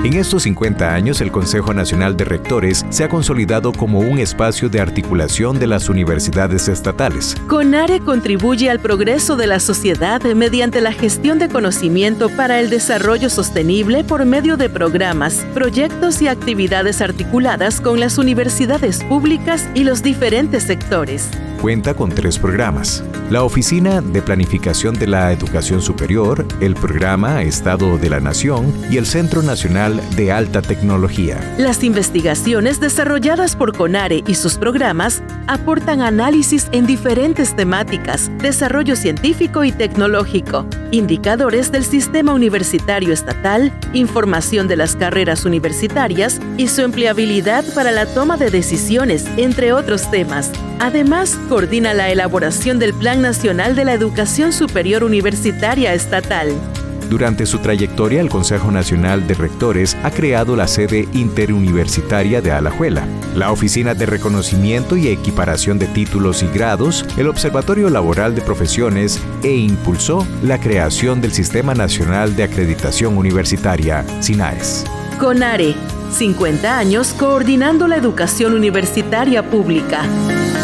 En estos 50 años, el Consejo Nacional de Rectores se ha consolidado como un espacio de articulación de las universidades estatales. CONARE contribuye al progreso de la sociedad mediante la gestión de conocimiento para el desarrollo sostenible por medio de programas, proyectos y actividades articuladas con las universidades públicas y los diferentes sectores. Cuenta con 3 programas: la Oficina de Planificación de la Educación Superior, el Programa Estado de la Nación y el Centro Nacional de Alta Tecnología. Las investigaciones desarrolladas por CONARE y sus programas aportan análisis en diferentes temáticas, desarrollo científico y tecnológico, indicadores del sistema universitario estatal, información de las carreras universitarias y su empleabilidad para la toma de decisiones, entre otros temas. Además, coordina la elaboración del Plan Nacional de la Educación Superior Universitaria Estatal. Durante su trayectoria, el Consejo Nacional de Rectores ha creado la sede interuniversitaria de Alajuela, la Oficina de Reconocimiento y Equiparación de Títulos y Grados, el Observatorio Laboral de Profesiones e impulsó la creación del Sistema Nacional de Acreditación Universitaria, SINAES. CONARE, 50 años coordinando la educación universitaria pública.